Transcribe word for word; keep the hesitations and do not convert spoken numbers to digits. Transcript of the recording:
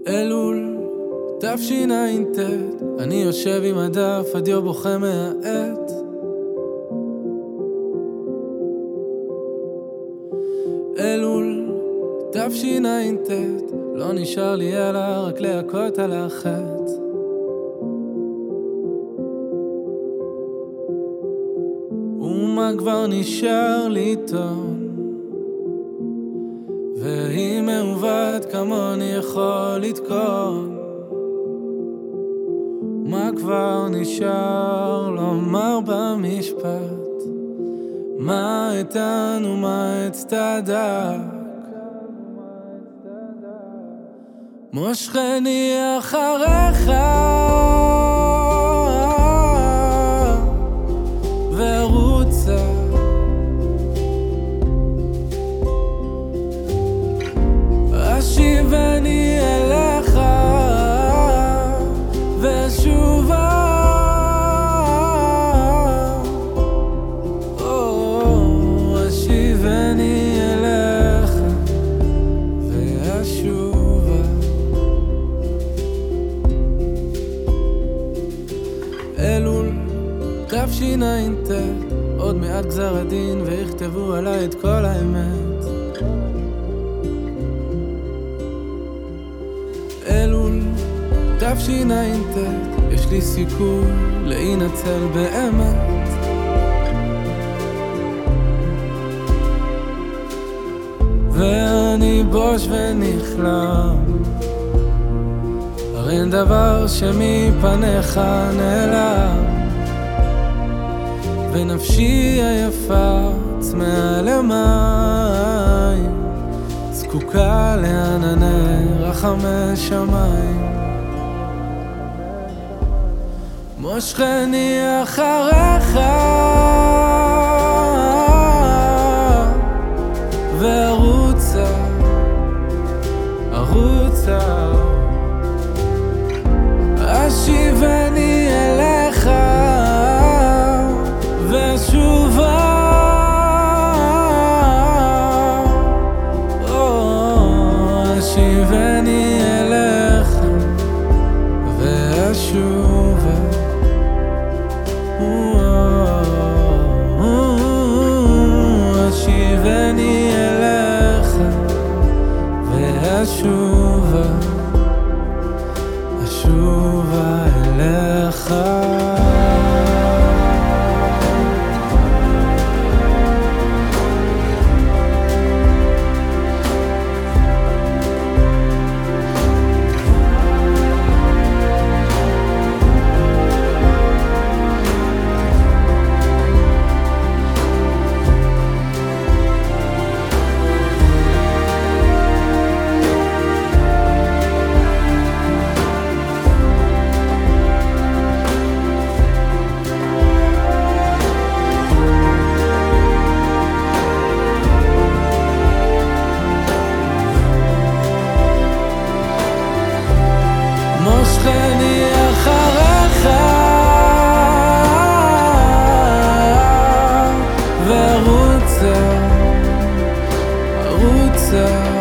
אלול, תשע"ט, אני יושב עם הדף, הדיו בוכה מהעט. אלול, תשע"ט, לא נשאר לי אלא רק להכות על החטא. ומה כבר נשאר לי טוב, והיא מעוות כמוני יכול לתקון. מה כבר נשאר לומר במשפט, מה איתן ומה אצטדק. מושכני אחריך ורוצה, אשיבני אליך ושובה. אשיבני אליך ואשובה. אלול, תשע"ט, עוד מעט גזר הדין ויכתבו עליי את כל האמת. אלול, תשע"ט, יש לי סיכוי להינצל באמת. ואני בוש ונכלם, הרי אין דבר שמפניך נעלם, ונפשי היפה צמאה למים, זקוקה לענני רחמי שמיים. מושכני אחריך ורוצה, ארוצה, אשיבני אליך ושובה. אשיבני אליך ואשובה. אשיבני אליך ואשובה, אשובה אליך. מושכני אחריך ורוצה, ארוצה,